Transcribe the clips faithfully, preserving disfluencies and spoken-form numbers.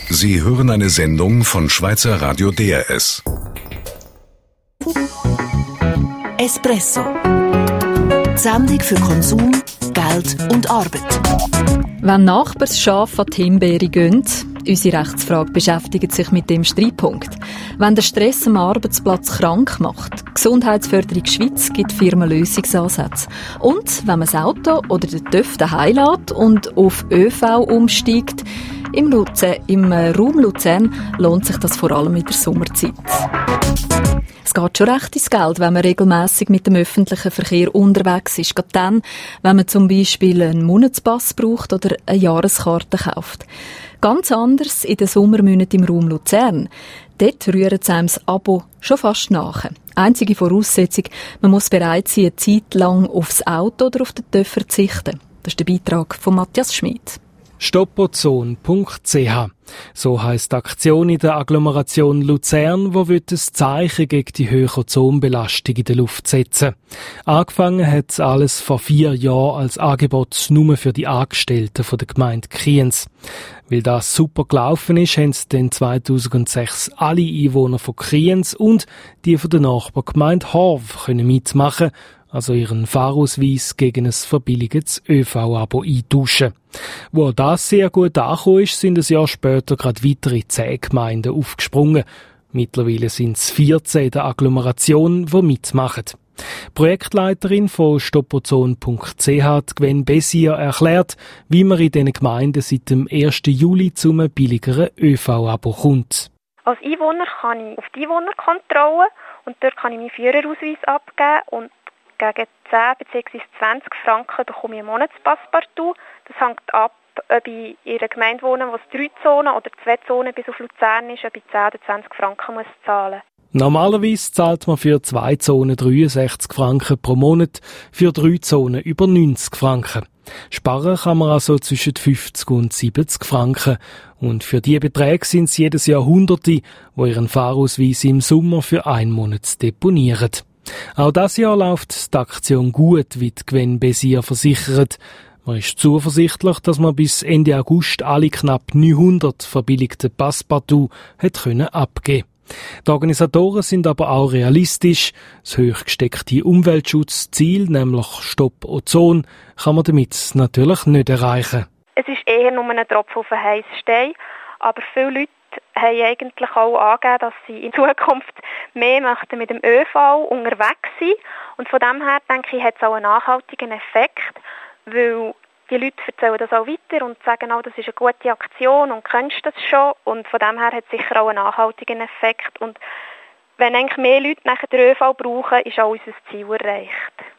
Sie hören eine Sendung von Schweizer Radio D R S. Espresso. Die Sendung für Konsum, Geld und Arbeit. Wenn Nachbarschafe an die Himbeere gehen, unsere Rechtsfrage beschäftigt sich mit dem Streitpunkt. Wenn der Stress am Arbeitsplatz krank macht, Gesundheitsförderung Schweiz gibt Firmen Lösungsansätze. Und wenn man das Auto oder den TÜV daheim lässt und auf ÖV umsteigt, im, Luzern, im Raum Luzern lohnt sich das vor allem in der Sommerzeit. Es geht schon recht ins Geld, wenn man regelmässig mit dem öffentlichen Verkehr unterwegs ist. Gerade dann, wenn man zum Beispiel einen Monatspass braucht oder eine Jahreskarte kauft. Ganz anders in den Sommermonaten im Raum Luzern. Dort rührt einem das Abo schon fast nach. Einzige Voraussetzung, man muss bereit sein, eine Zeit lang aufs Auto oder auf den TÜV verzichten. Das ist der Beitrag von Matthias Schmid. stop ozon punkt c h. So heisst die Aktion in der Agglomeration Luzern, wo ein Zeichen gegen die hohe Ozonbelastung in der Luft setzen. Angefangen hat alles vor vier Jahren als Angebot nur für die Angestellten von der Gemeinde Kriens. Weil das super gelaufen ist, haben dann zweitausendsechs alle Einwohner von Kriens und die von der Nachbargemeinde Horv können mitmachen, also ihren Fahrausweis gegen ein verbilligtes ÖV-Abo eintauschen. Wo das sehr gut angekommen ist, sind ein Jahr später gerade weitere zehn Gemeinden aufgesprungen. Mittlerweile sind es vierzehn in der Agglomeration, die mitmachen. Projektleiterin von stop ozon punkt c h, Gwen Bessier, erklärt, wie man in diesen Gemeinden seit dem ersten Juli zu einem billigeren ÖV-Abo kommt. Als Einwohner kann ich auf die Einwohnerkontrolle und dort kann ich meinen Führerausweis abgeben und gegen zehn bzw. zwanzig Franken bekomme ich einen Monatspass partout. Das hängt ab, ob ich in einer Gemeinde wohne, wo es drei Zonen oder zwei Zonen bis auf Luzern ist, ob ich zehn oder zwanzig Franken muss zahlen. Normalerweise zahlt man für zwei Zonen dreiundsechzig Franken pro Monat, für drei Zonen über neunzig Franken. Sparen kann man also zwischen fünfzig und siebzig Franken. Und für diese Beträge sind es jedes Jahr Hunderte, die ihren Fahrausweis im Sommer für einen Monat deponieren. Auch dieses Jahr läuft die Aktion gut, wie Gwen Bessier versichert. Man ist zuversichtlich, dass man bis Ende August alle knapp neunhundert verbilligten Passpartout hat können abgeben. Die Organisatoren sind aber auch realistisch. Das hoch gesteckte Umweltschutzziel, nämlich Stopp Ozon, kann man damit natürlich nicht erreichen. Es ist eher nur ein Tropfen auf den heissen Stein, aber viele Leute haben eigentlich auch angegeben, dass sie in Zukunft mehr möchten mit dem ÖV unterwegs sein. Und von dem her, denke ich, hat es auch einen nachhaltigen Effekt, weil die Leute erzählen das auch weiter und sagen auch, das ist eine gute Aktion und kennst das schon. Und von dem her hat es sicher auch einen nachhaltigen Effekt. Und wenn eigentlich mehr Leute nachher den ÖV brauchen, ist auch unser Ziel erreicht.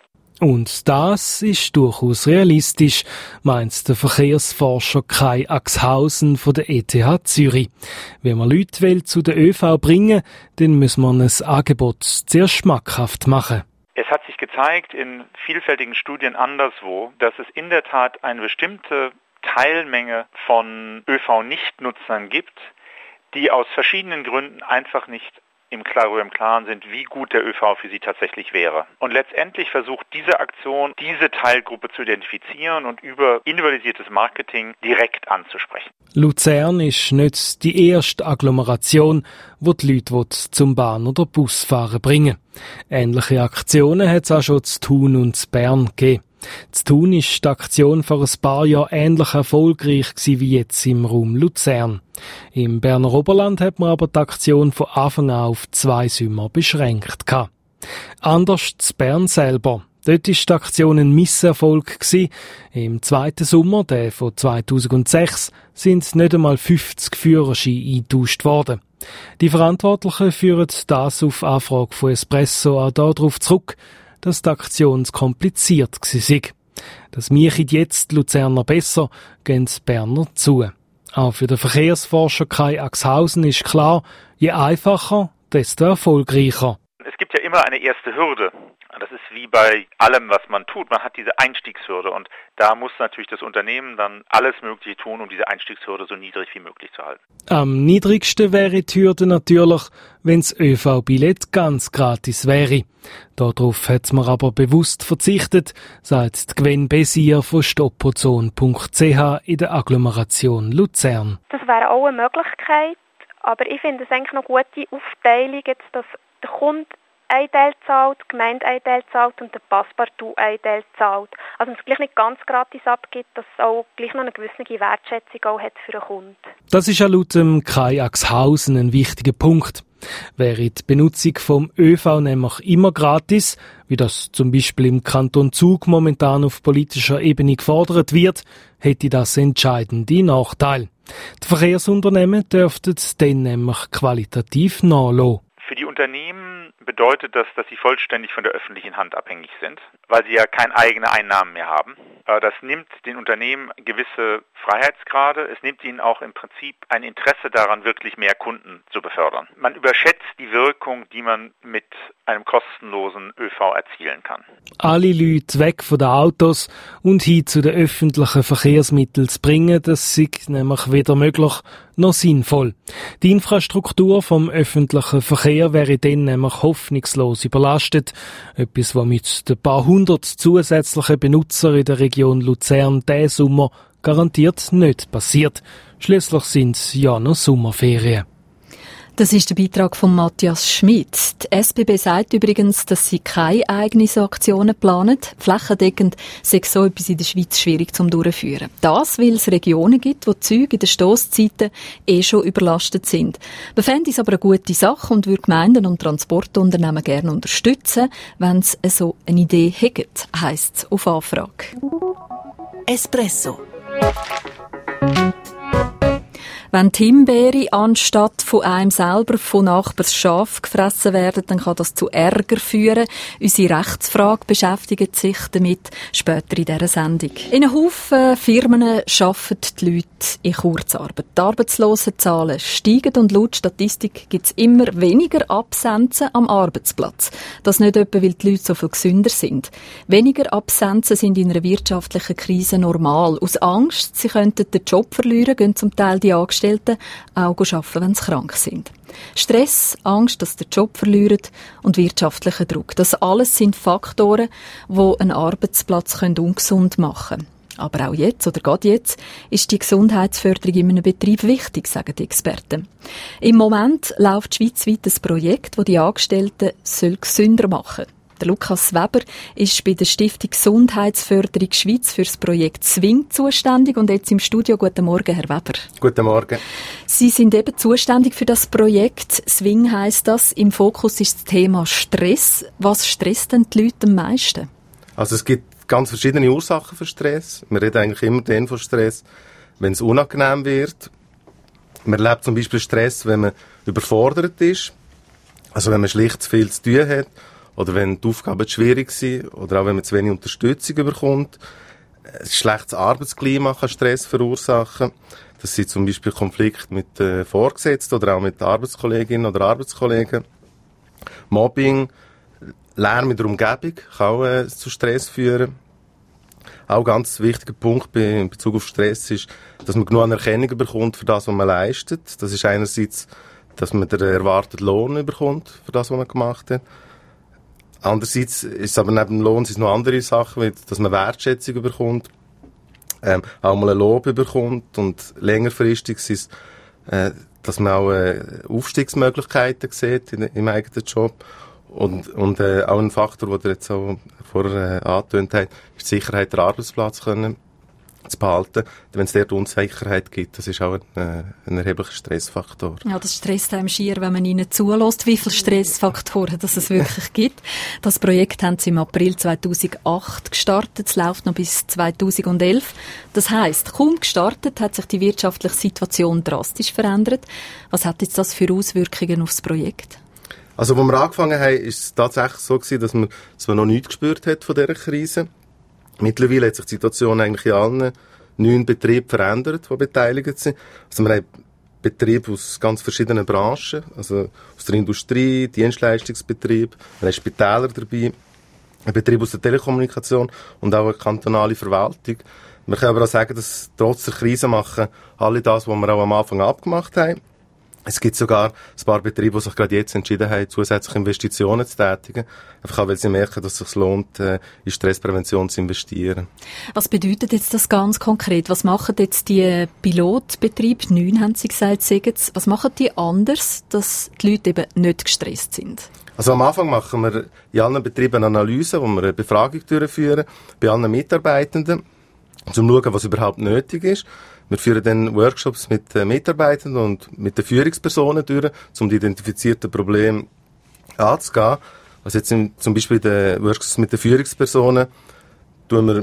Und das ist durchaus realistisch, meint der Verkehrsforscher Kai Axhausen von der E T H Zürich. Wenn man Leute will zu der ÖV bringen, dann muss man ein Angebot sehr schmackhaft machen. Es hat sich gezeigt in vielfältigen Studien anderswo, dass es in der Tat eine bestimmte Teilmenge von ÖV-Nichtnutzern gibt, die aus verschiedenen Gründen einfach nicht im Klaren sind, wie gut der ÖV für sie tatsächlich wäre. Und letztendlich versucht diese Aktion, diese Teilgruppe zu identifizieren und über individualisiertes Marketing direkt anzusprechen. Luzern ist nicht die erste Agglomeration, wo die Leute zum Bahn- oder Busfahren bringen. Ähnliche Aktionen hat es auch schon zu Thun und zu Bern gegeben. Zu Thun ist die Aktion vor ein paar Jahren ähnlich erfolgreich gewesen wie jetzt im Raum Luzern. Im Berner Oberland hat man aber die Aktion von Anfang an auf zwei Sommer beschränkt gehabt. Anders zu Bern selber. Dort war die Aktion ein Misserfolg gewesen. Im zweiten Sommer, der von zweitausendsechs, sind nicht einmal fünfzig Führerscheine eingetauscht worden. Die Verantwortlichen führen das auf Anfrage von Espresso auch darauf zurück, dass die Aktion zu kompliziert war. Das machen jetzt die Luzerner besser, gehen die Berner zu. Auch für den Verkehrsforscher Kai Axhausen ist klar, je einfacher, desto erfolgreicher. Es gibt ja immer eine erste Hürde. Das ist wie bei allem, was man tut. Man hat diese Einstiegshürde und da muss natürlich das Unternehmen dann alles Mögliche tun, um diese Einstiegshürde so niedrig wie möglich zu halten. Am niedrigsten wäre die Hürde natürlich, wenn das ÖV-Billett ganz gratis wäre. Darauf hat man aber bewusst verzichtet, sagt Gwen Besier von stoppozon punkt c h in der Agglomeration Luzern. Das wäre auch eine Möglichkeit, aber ich finde es eigentlich noch eine gute Aufteilung, jetzt, dass der Kunde ein Teil zahlt, die Gemeinde ein Teil zahlt und der Passepartout ein Teil zahlt. Also wenn es gleich nicht ganz gratis abgibt, dass es auch gleich noch eine gewisse Wertschätzung auch hat für den Kunden. Das ist ja laut dem Kai Axhausen ein wichtiger Punkt. Wäre die Benutzung vom ÖV nämlich immer gratis, wie das zum Beispiel im Kanton Zug momentan auf politischer Ebene gefordert wird, hätte das entscheidende Nachteil. Die Verkehrsunternehmen dürften dann nämlich qualitativ nachlassen. Für die Unternehmen bedeutet das, dass sie vollständig von der öffentlichen Hand abhängig sind, weil sie ja keine eigenen Einnahmen mehr haben. Das nimmt den Unternehmen gewisse Freiheitsgrade. Es nimmt ihnen auch im Prinzip ein Interesse daran, wirklich mehr Kunden zu befördern. Man überschätzt die Wirkung, die man mit einem kostenlosen ÖV erzielen kann. Alle Leute weg von den Autos und hin zu den öffentlichen Verkehrsmitteln zu bringen, das ist nämlich weder möglich noch sinnvoll. Die Infrastruktur vom öffentlichen Verkehr wäre dann nämlich hoffnungslos überlastet. Etwas, was mit den paar hundert zusätzlichen Benutzern in der Region Luzern diesen Sommer garantiert nicht passiert. Schliesslich sind es ja noch Sommerferien. Das ist der Beitrag von Matthias Schmidt. Die S B B sagt übrigens, dass sie keine eigenen Aktionen planen. Flächendeckend sei so etwas in der Schweiz schwierig zum Durchführen. Das, weil es Regionen gibt, wo die Züge in den Stosszeiten eh schon überlastet sind. Wir fänden es aber eine gute Sache und würden Gemeinden und Transportunternehmen gerne unterstützen, wenn sie so eine Idee hätten, heisst es auf Anfrage. Espresso. Wenn die Himbeere anstatt von einem selber von Nachbars Schaf gefressen werden, dann kann das zu Ärger führen. Unsere Rechtsfrage beschäftigt sich damit später in dieser Sendung. In einem Haufen Firmen arbeiten die Leute in Kurzarbeit. Die Arbeitslosenzahlen steigen und laut Statistik gibt es immer weniger Absenzen am Arbeitsplatz. Das nicht etwa, weil die Leute so viel gesünder sind. Weniger Absenzen sind in einer wirtschaftlichen Krise normal. Aus Angst, sie könnten den Job verlieren, gehen zum Teil die Angestellten auch arbeiten, wenn sie krank sind. Stress, Angst, dass sie den Job verlieren und wirtschaftlicher Druck. Das alles sind Faktoren, die einen Arbeitsplatz ungesund machen können. Aber auch jetzt, oder gerade jetzt, ist die Gesundheitsförderung in einem Betrieb wichtig, sagen die Experten. Im Moment läuft schweizweit ein Projekt, das die Angestellten gesünder machen soll. Der Lukas Weber ist bei der Stiftung Gesundheitsförderung Schweiz für das Projekt Swing zuständig und jetzt im Studio. Guten Morgen, Herr Weber. Guten Morgen. Sie sind eben zuständig für das Projekt. Swing heisst das. Im Fokus ist das Thema Stress. Was stresst denn die Leute am meisten? Also es gibt ganz verschiedene Ursachen für Stress. Wir reden eigentlich immer dann von Stress, wenn es unangenehm wird. Man erlebt zum Beispiel Stress, wenn man überfordert ist. Also wenn man schlicht zu viel zu tun hat. Oder wenn die Aufgaben zu schwierig sind, oder auch wenn man zu wenig Unterstützung bekommt. Ein schlechtes Arbeitsklima kann Stress verursachen. Das sind zum Beispiel Konflikte mit äh, Vorgesetzten oder auch mit Arbeitskolleginnen oder Arbeitskollegen. Mobbing, Lärm in der Umgebung kann auch äh, zu Stress führen. Auch ein ganz wichtiger Punkt bei, in Bezug auf Stress ist, dass man genug Anerkennung bekommt für das, was man leistet. Das ist einerseits, dass man den erwarteten Lohn bekommt für das, was man gemacht hat. Andererseits ist es aber neben dem Lohn sind noch andere Sachen, wie dass man Wertschätzung bekommt, ähm, auch mal ein Lob bekommt und längerfristig ist es, äh, dass man auch äh, Aufstiegsmöglichkeiten sieht in, im eigenen Job und, und äh, auch ein Faktor, den ihr jetzt auch vorher äh, angetönt habt, ist die Sicherheit der Arbeitsplatz können zu behalten. Wenn es dort Unsicherheit gibt, das ist auch ein, äh, ein erheblicher Stressfaktor. Ja, das stresst einem schier, wenn man ihnen zulässt, wie viele Stressfaktoren dass es wirklich gibt. Das Projekt haben sie im April zweitausendacht gestartet. Es läuft noch bis zweitausendelf. Das heisst, kaum gestartet hat sich die wirtschaftliche Situation drastisch verändert. Was hat jetzt das für Auswirkungen aufs Projekt? Also, als wir angefangen haben, ist es tatsächlich so gewesen, dass man, dass man noch nichts gespürt hat von dieser Krise. Mittlerweile hat sich die Situation eigentlich in allen neun Betrieben verändert, die beteiligt sind. Also wir haben Betriebe aus ganz verschiedenen Branchen, also aus der Industrie, Dienstleistungsbetriebe, wir haben Spitäler dabei, ein Betrieb aus der Telekommunikation und auch eine kantonale Verwaltung. Wir können aber auch sagen, dass trotz der Krise machen alle das, was wir auch am Anfang abgemacht haben. Es gibt sogar ein paar Betriebe, die sich gerade jetzt entschieden haben, zusätzliche Investitionen zu tätigen. Einfach auch, weil sie merken, dass es sich lohnt, in Stressprävention zu investieren. Was bedeutet jetzt das ganz konkret? Was machen jetzt die Pilotbetriebe, neun haben Sie gesagt, sagen Sie, was machen die anders, dass die Leute eben nicht gestresst sind? Also am Anfang machen wir in allen Betrieben eine Analyse, wo wir eine Befragung durchführen, bei allen Mitarbeitenden, um zu schauen, was überhaupt nötig ist. Wir führen dann Workshops mit den Mitarbeitenden und mit den Führungspersonen durch, um die identifizierten Probleme anzugehen. Also jetzt in, zum Beispiel in den Workshops mit den Führungspersonen tun wir,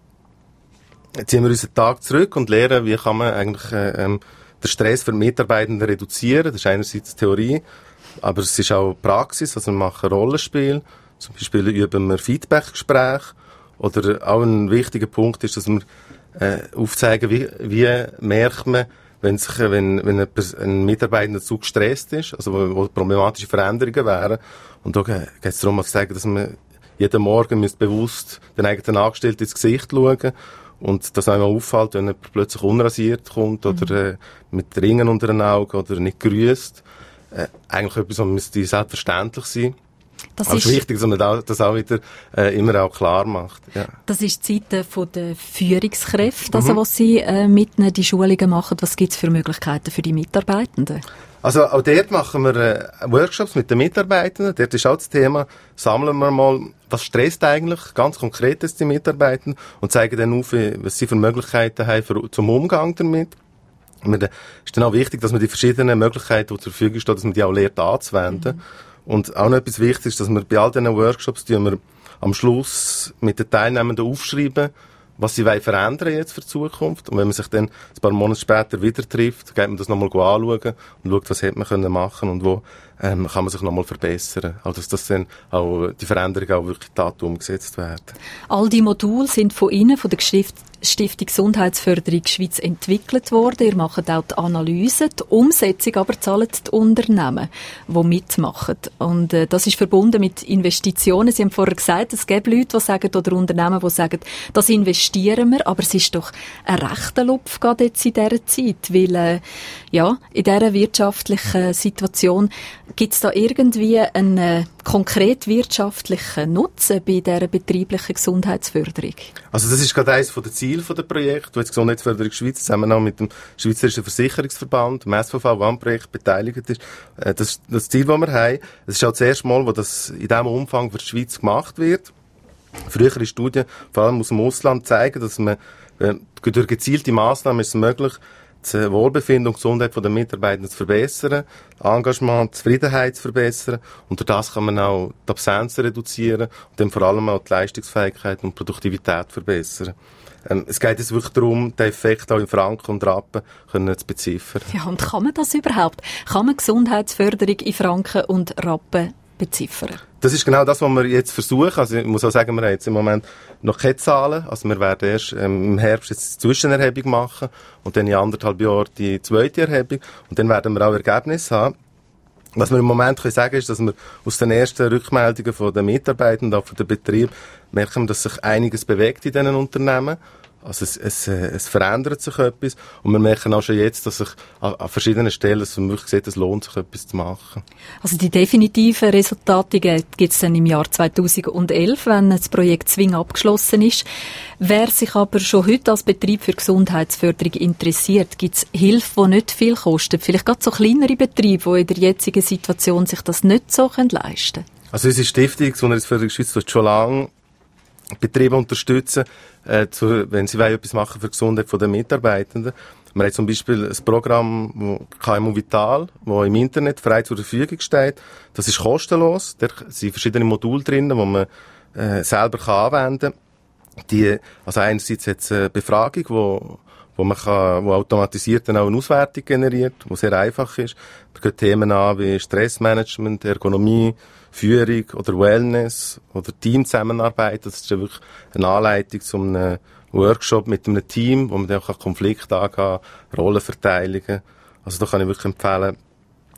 ziehen wir unseren Tag zurück und lernen, wie kann man eigentlich ähm, den Stress für die Mitarbeitenden reduzieren. Das ist einerseits Theorie, aber es ist auch Praxis. Also wir machen Rollenspiel, zum Beispiel üben wir Feedbackgespräche. Oder auch ein wichtiger Punkt ist, dass wir äh, aufzeigen, wie, wie merkt man, wenn, sich, wenn, wenn ein, ein Mitarbeiter zu gestresst ist, also wo, wo problematische Veränderungen wären. Und da geht es darum, zu sagen, dass man jeden Morgen müsst bewusst den eigenen Angestellten ins Gesicht schauen und dass einem auffällt, wenn er plötzlich unrasiert kommt oder mhm. äh, mit Ringen unter den Augen oder nicht grüßt. Äh, eigentlich etwas, was müsste selbstverständlich sein. Das Aber ist wichtig, dass man das auch wieder äh, immer auch klar macht. Ja. Das ist die Seite der Führungskräfte, also mhm. was Sie äh, mitnehmen, die Schulungen machen. Was gibt es für Möglichkeiten für die Mitarbeitenden? Also auch dort machen wir äh, Workshops mit den Mitarbeitenden. Dort ist auch das Thema, sammeln wir mal, was stresst eigentlich ganz konkret ist die Mitarbeitenden und zeigen dann auf, was sie für Möglichkeiten haben für, zum Umgang damit. Es ist dann auch wichtig, dass man die verschiedenen Möglichkeiten, die zur Verfügung stehen, dass man die auch lernt anzuwenden. Mhm. Und auch noch etwas Wichtiges ist, dass wir bei all diesen Workshops, die wir am Schluss mit den Teilnehmenden aufschreiben, was sie wollen verändern jetzt für die Zukunft. Und wenn man sich dann ein paar Monate später wieder trifft, geht man das nochmal anschauen und schaut, was hätte man können machen und wo ähm, kann man sich nochmal verbessern. Also dass das dann auch, die Veränderungen auch wirklich tat umgesetzt werden. All die Module sind von Ihnen, von der Stift- Stiftung Gesundheitsförderung Schweiz entwickelt worden. Ihr macht auch die Analyse, die Umsetzung aber zahlen die Unternehmen, die mitmachen. Und äh, das ist verbunden mit Investitionen. Sie haben vorher gesagt, es gibt Leute, die sagen, oder Unternehmen, die sagen, das investieren wir, aber es ist doch ein rechter Lupf gerade jetzt in dieser Zeit, weil äh, ja, in dieser wirtschaftlichen Situation gibt es da irgendwie einen äh, konkret wirtschaftlichen Nutzen bei dieser betrieblichen Gesundheitsförderung? Also das ist gerade eines der Ziele des Projekts, wo jetzt Gesundheitsförderung Schweiz zusammen auch mit dem Schweizerischen Versicherungsverband, dem S V V, der am Projekt beteiligt ist. Äh, das ist das Ziel, das wir haben. Es ist auch das erste Mal, wo das in diesem Umfang für die Schweiz gemacht wird. Frühere Studien, vor allem aus dem Ausland, zeigen, dass man äh, durch gezielte Massnahmen ist es möglich, das Wohlbefinden und Gesundheit der Mitarbeiter zu verbessern, Engagement, Zufriedenheit zu verbessern und durch das kann man auch die Absenzen reduzieren und dann vor allem auch die Leistungsfähigkeit und Produktivität verbessern. Ähm, es geht jetzt wirklich darum, den Effekt auch in Franken und Rappen können zu beziffern. Ja, und kann man das überhaupt? Kann man Gesundheitsförderung in Franken und Rappen beziffern? Das ist genau das, was wir jetzt versuchen. Also ich muss auch sagen, wir haben jetzt im Moment noch keine Zahlen. Also wir werden erst ähm, im Herbst jetzt die Zwischenerhebung machen und dann in anderthalb Jahren die zweite Erhebung und dann werden wir auch Ergebnisse haben. Was wir im Moment können sagen ist, dass wir aus den ersten Rückmeldungen von den Mitarbeitern und auch von den Betrieben merken, dass sich einiges bewegt in diesen Unternehmen. Also es, es, es verändert sich etwas und wir merken auch schon jetzt, dass sich an, an verschiedenen Stellen es wirklich sieht, es lohnt sich etwas zu machen. Also die definitiven Resultate gibt es dann im Jahr zweitausendelf, wenn das Projekt Zwing abgeschlossen ist. Wer sich aber schon heute als Betrieb für Gesundheitsförderung interessiert, gibt es Hilfe, die nicht viel kostet? Vielleicht gerade so kleinere Betriebe, die in der jetzigen Situation sich das nicht so leisten können? Also unsere Stiftung Gesundheitsförderung Schweiz tut schon lange Betriebe unterstützen, äh, zu, wenn sie etwas machen für die Gesundheit der Mitarbeitenden. Wir haben zum Beispiel ein Programm K M U Vital, das im Internet frei zur Verfügung steht. Das ist kostenlos. Da sind verschiedene Module drin, die man äh, selber kann anwenden kann. Die, also einerseits hat es eine Befragung, wo, wo man kann, wo automatisiert dann auch eine Auswertung generiert, die sehr einfach ist. Da gehen Themen an wie Stressmanagement, Ergonomie, Führung oder Wellness oder Teamzusammenarbeit. Das ist ja wirklich eine Anleitung zu einem Workshop mit einem Team, wo man dann auch Konflikte angehen kann, Rollenverteilungen. Also da kann ich wirklich empfehlen,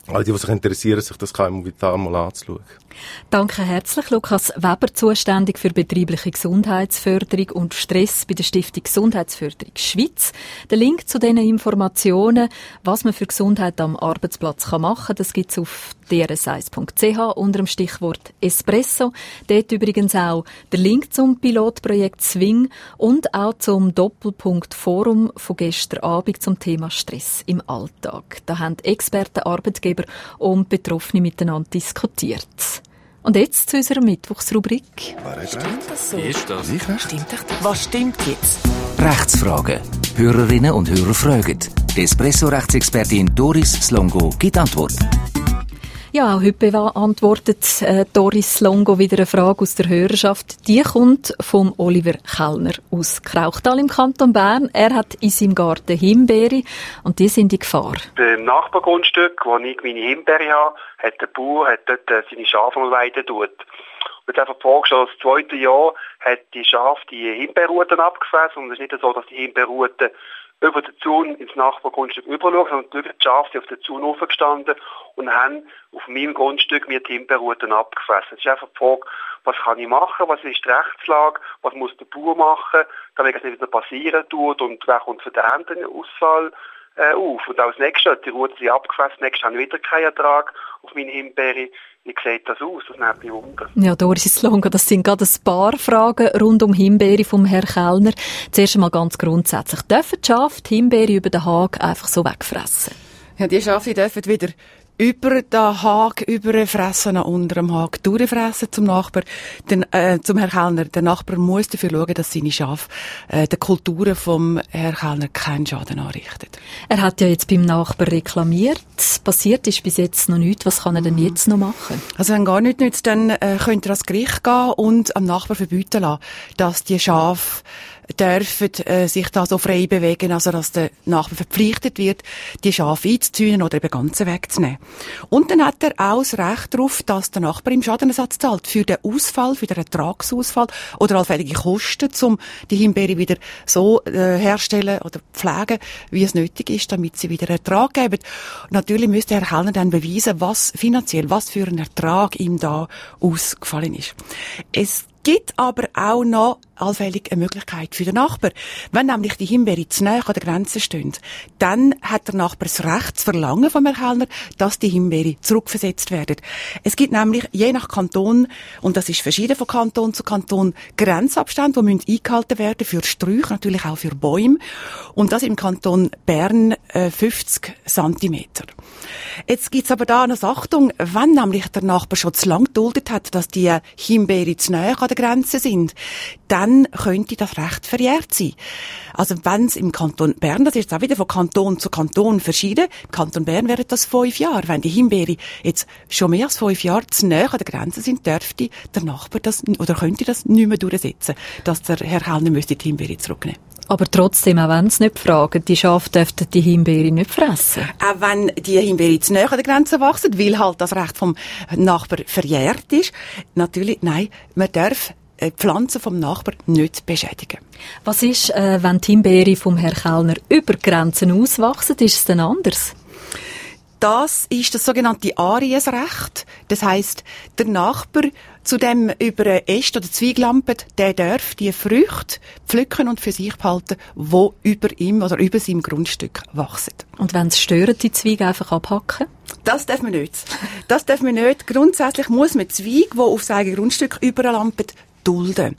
alle, die, die sich interessieren, sich das K M U Vital mal anzuschauen. Danke herzlich, Lukas Weber, zuständig für betriebliche Gesundheitsförderung und Stress bei der Stiftung Gesundheitsförderung Schweiz. Der Link zu diesen Informationen, was man für Gesundheit am Arbeitsplatz machen kann, das gibt es auf d r s eins punkt c h unter dem Stichwort Espresso. Dort übrigens auch der Link zum Pilotprojekt Swing und auch zum Doppelpunkt Forum von gestern Abend zum Thema Stress im Alltag. Da haben Experten, Arbeitgeber und Betroffene miteinander diskutiert. Und jetzt zu unserer Mittwochsrubrik. Stimmt das so? Ist das? Stimmt doch das? Was stimmt jetzt? Rechtsfragen. Hörerinnen und Hörer fragen. Die Espresso-Rechtsexpertin Doris Slongo gibt Antwort. Ja, auch heute beantwortet äh, Doris Longo wieder eine Frage aus der Hörerschaft. Die kommt vom Oliver Kellner aus Krauchtal im Kanton Bern. Er hat in seinem Garten Himbeere und die sind in Gefahr. Beim Nachbargrundstück, wo ich meine Himbeere habe, hat der Bauer hat dort äh, seine Schafe mal weiden tut. Und jetzt einfach die Frage schon, das zweite Jahr hat die Schafe die Himbeerruten abgefressen und es ist nicht so, dass die Himbeerruten über den Zaun ins Nachbargrundstück überschauen, sondern wirklich die Schafe sind auf den Zaun aufgestanden und haben auf meinem Grundstück mir die Himbeerruten abgefressen. Es ist einfach die Frage, was kann ich machen, was ist die Rechtslage, was muss der Bauer machen, damit es nicht wieder passieren tut und wer kommt für den Erntenausfall äh, auf. Und auch das nächste, die Ruten sind abgefressen, nächstes habe ich wieder keinen Ertrag auf meine Himbeere. Wie sieht das aus? Das nimmt mich wunder. Ja, Doris Longo, das sind gerade ein paar Fragen rund um Himbeere vom Herrn Kellner. Zuerst einmal ganz grundsätzlich. Dürfen die Schafe die Himbeere über den Hag einfach so wegfressen? Ja, die Schafe dürfen wieder über den Hag, überfressen, unter dem Hag durchfressen zum Nachbar. Den, äh, zum Herrn Kellner. Der Nachbar muss dafür schauen, dass seine Schafe äh, der Kulturen vom Herrn Kellner keinen Schaden anrichten. Er hat ja jetzt beim Nachbar reklamiert. Passiert ist bis jetzt noch nichts. Was kann er denn jetzt noch machen? Also wenn gar nichts nützt, dann äh, könnte er ans Gericht gehen und am Nachbar verbieten lassen, dass die Schafe dürfen äh, sich da so frei bewegen, also dass der Nachbar verpflichtet wird, die Schafe einzuzäunen oder eben ganz wegzunehmen. Und dann hat er auch das Recht darauf, dass der Nachbar ihm Schadenersatz zahlt für den Ausfall, für den Ertragsausfall oder allfällige Kosten, um die Himbeere wieder so äh, herstellen oder pflegen, wie es nötig ist, damit sie wieder Ertrag geben. Und natürlich müsste Herr Kellner dann beweisen, was finanziell, was für ein Ertrag ihm da ausgefallen ist. Es gibt aber auch noch allfällig eine Möglichkeit für den Nachbar. Wenn nämlich die Himbeere zu nahe an der Grenze stehen, dann hat der Nachbar das Recht zu verlangen vom Herrn Kellner, dass die Himbeere zurückversetzt werden. Es gibt nämlich je nach Kanton, und das ist verschieden von Kanton zu Kanton, Grenzabstände, die müssen eingehalten werden für Sträuche, natürlich auch für Bäume. Und das im Kanton Bern äh, fünfzig Zentimeter. Jetzt gibt's aber da noch Achtung, wenn nämlich der Nachbar schon zu lange geduldet hat, dass die Himbeere zu nahe an der Grenze sind, dann könnte das Recht verjährt sein. Also wenn es im Kanton Bern, das ist jetzt auch wieder von Kanton zu Kanton verschieden, im Kanton Bern wären das fünf Jahre. Wenn die Himbeere jetzt schon mehr als fünf Jahre zu nahe an der Grenze sind, dürfte der Nachbar das, oder könnte das nicht mehr durchsetzen, dass der Herr Kellner müsste die Himbeere zurücknehmen. Aber trotzdem, auch wenn sie nicht fragen, die Schafe dürften die Himbeere nicht fressen. Auch wenn die Himbeere zu nahe an der Grenze wachsen, weil halt das Recht vom Nachbar verjährt ist. Natürlich, nein, man darf die Pflanzen vom Nachbar nicht beschädigen. Was ist, äh, wenn die Himbeere vom Herrn Kellner über Grenzen auswachsen? Ist es denn anders? Das ist das sogenannte Ariesrecht. Das heisst, der Nachbar, zu dem über eine Äste oder Zweig lampet, der darf die Früchte pflücken und für sich behalten, die über ihm oder über seinem Grundstück wachsen. Und wenn es stört, die Zweige einfach abhacken? Das darf man nicht. Das darf man nicht. Grundsätzlich muss man Zweige, die auf sein Grundstück überlampen, dulden.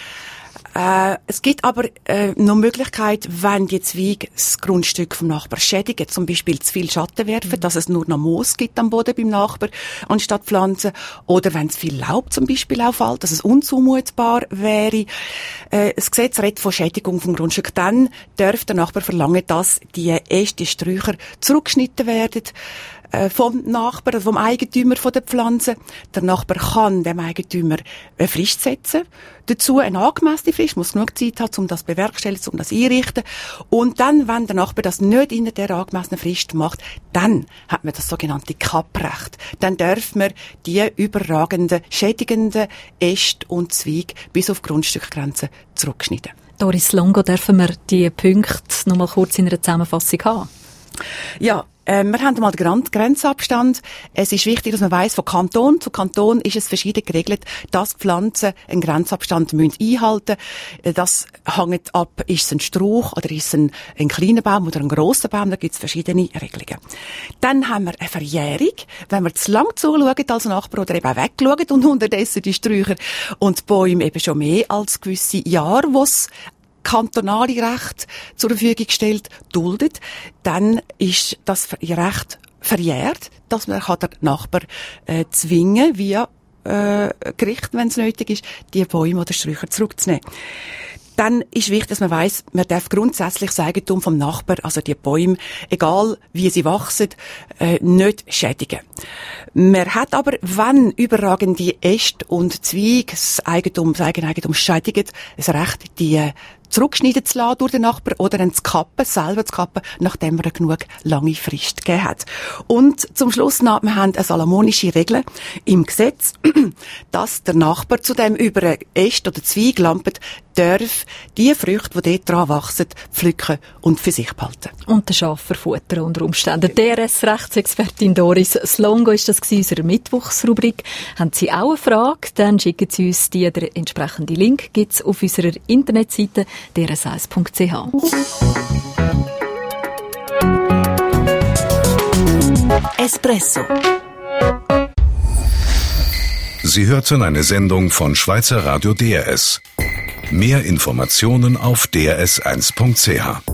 Äh, es gibt aber äh, noch Möglichkeit, wenn die Zweige das Grundstück vom Nachbar schädigen, zum Beispiel zu viel Schatten werfen, mhm. dass es nur noch Moos gibt am Boden beim Nachbar anstatt Pflanzen, oder wenn es viel Laub zum Beispiel auffällt, dass es unzumutbar wäre. Äh, das Gesetz redet von Schädigung vom Grundstück. Dann darf der Nachbar verlangen, dass die Äste, Sträucher zurückgeschnitten werden vom Nachbar, vom Eigentümer von der Pflanze. Der Nachbar kann dem Eigentümer eine Frist setzen. Dazu eine angemessene Frist, muss genug Zeit haben, um das bewerkstelligen, um das einrichten. Und dann, wenn der Nachbar das nicht in der angemessenen Frist macht, dann hat man das sogenannte Kapprecht. Dann darf man die überragenden, schädigenden Äste und Zweige bis auf Grundstückgrenzen zurückschneiden. Doris Longo, dürfen wir die Punkte noch mal kurz in einer Zusammenfassung haben? Ja, Äh, wir haben mal den Grenzabstand. Es ist wichtig, dass man weiss, von Kanton zu Kanton ist es verschieden geregelt, dass Pflanzen einen Grenzabstand müssen einhalten müssen. Das hängt ab, ist es ein Strauch oder ist es ein, ein kleiner Baum oder ein grosser Baum, da gibt es verschiedene Regelungen. Dann haben wir eine Verjährung, wenn wir zu lang zuschauen als Nachbar oder eben auch wegschauen und unterdessen die Sträucher und die Bäume eben schon mehr als gewisse Jahre, wo es kantonale Recht zur Verfügung gestellt, duldet, dann ist das Recht verjährt, dass man kann den Nachbar äh, zwingen, via äh, Gericht, wenn es nötig ist, die Bäume oder Sträucher zurückzunehmen. Dann ist wichtig, dass man weiss, man darf grundsätzlich das Eigentum vom Nachbar, also die Bäume, egal wie sie wachsen, äh, nicht schädigen. Man hat aber, wenn überragende Äste und Zweige das Eigentum, das Eigeneigentum schädigen, das Recht, die zurückschneiden zu lassen durch den Nachbar oder dann zu kappen, selber zu kappen, nachdem man genug lange Frist gegeben hat. Und zum Schluss noch, wir haben eine salomonische Regel im Gesetz, dass der Nachbar zu dem über einen Äst oder Zweig lampet, darf die Früchte, die dort dran wachsen, pflücken und für sich behalten. Und den Schaf verfuttern unter Umständen. D R S-Rechtsexpertin Doris Slongo ist das in unserer Mittwochsrubrik. Haben Sie auch eine Frage? Dann schicken Sie uns die. Der entsprechende Link gibt es auf unserer Internetseite d r s eins punkt c h. Espresso. Sie hörten eine Sendung von Schweizer Radio D R S. Mehr Informationen auf d r s eins punkt c h.